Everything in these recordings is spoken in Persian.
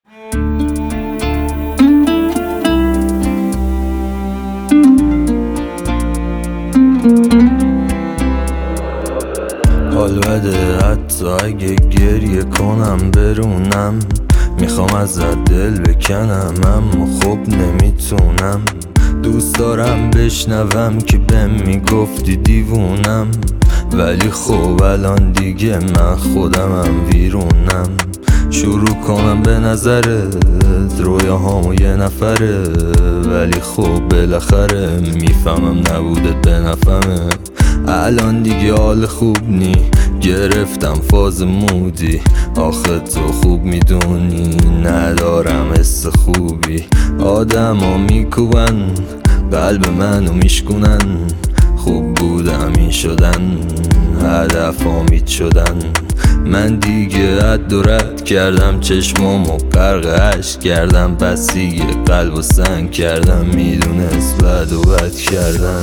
حال بده حتی اگه گریه کنم برونم، میخوام ازت دل بکنم اما خب نمیتونم. دوست دارم بشنوم که بهم میگفتی دیوونم، ولی خب الان دیگه من خودمم ویرونم. شروع کنم به نظرت رویاهامو یه نفره، ولی خب بالاخره میفهمم نبودت به نفهمه. الان دیگه حال خوب نی، گرفتم فاز مودی، آخه تو خوب میدونی ندارم حس خوبی. آدم ها میکوبن قلب منو میشکنن، خوب بودم این شدن هدف آمید شدن. من دیگه حد و رد کردم، چشمامو غرق اشک کردم، پس دیگه قلب و سنگ کردم، میدونست بد و بد کردن.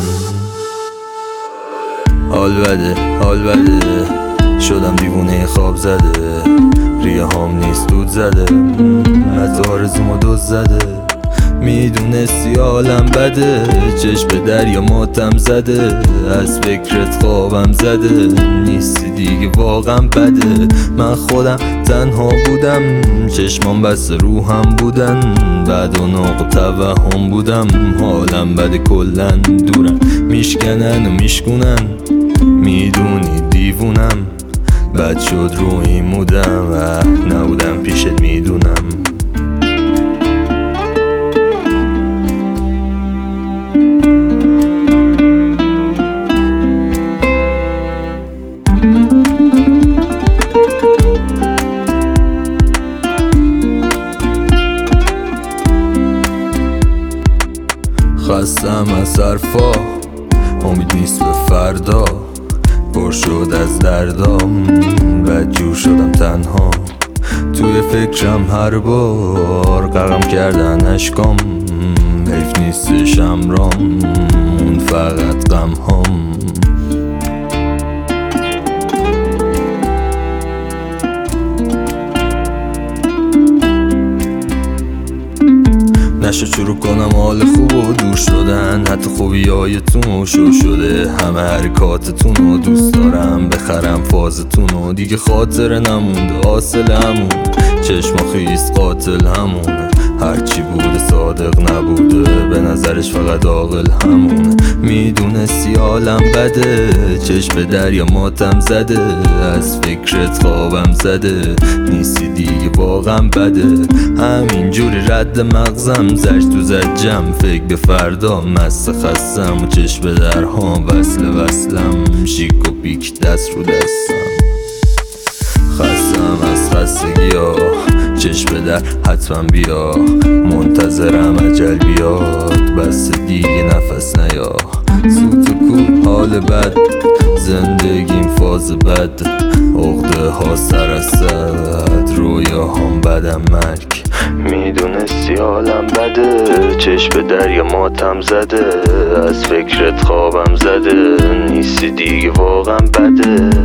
حال بده شدم دیوونه خواب زده، ریه هام نیست دود زده، از آرزومو دوز زده. میدونستی حالم بده، چشم به دریا ماتم زده، از فکرت خوابم زده، نیستی دیگه واقعا بده. من خودم تنها بودم، چشمام بس روحم بودن، بعد و ناق و توهم بودم. حالم بده کلن دورم، میشکنن و میشکنن، میدونی دیوونم. بد شد روی مودم و نبودم پیشت میدونم. خستم از حرفا، امید نیست به فردا، پر شد از دردام، بدجور شدم تنها. توی فکرم هر بار غرقم کردن اشکام، حیف نیستش امرام، اون فقط غم هام. نشد شروع کنم حال خوب و دور شدن، حتی خوبیایتون شو شده، همه حرکاتتون رو دوست دارم، بخرم فازتون رو، دیگه خاطر نمونده حاصل همون، چشما خیس قاتل همونه، هرچی بوده صادق نبوده، به نظرش فقط عاقل همونه. میدونستی حالم بده، چشم به دریا ماتم زده، از فکرت خوابم زده، نیستی دیگه واقعا بده. همینجوری رد مغزم زشت تو زجم، فکر به فردا مست خستم، و چشم به درها وصلم، شیک و پیک دست رو دستم. خستم از خستگی ها، چشم به در حتما بیا، منتظرم اجل بیاد، بس دیگه نفس نیا. سوت و کو حال بد، زندگیم فاز بد، عقده ها سر از صد، رویاهام بدم مرگ. میدونستی حالم بده، چشم به دریا ماتم زده، از فکرت خوابم زده، نیستی دیگه واقعا بده.